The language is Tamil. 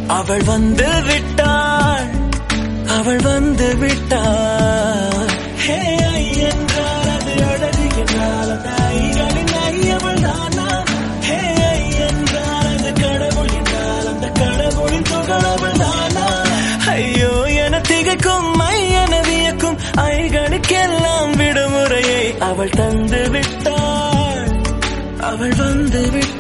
அவள் வந்து விட்டாள், அவள் வந்து விட்டாள். ஹே ஐ என்றால் அது அழகு என்றால் அந்த ஐகளின் ஐ அவள் தானா? ஹே ஐ என்றால் அது கடவுள் என்றால் அந்த கடவுளின் துகள் அவள் தானா? ஐயோ என திகைக்கும் ஐ என வியக்கும் ஐகளுக்கெல்லாம் விடுமுறையை அவள் தந்து விட்டாள், அவள் வந்து விட்டாள்.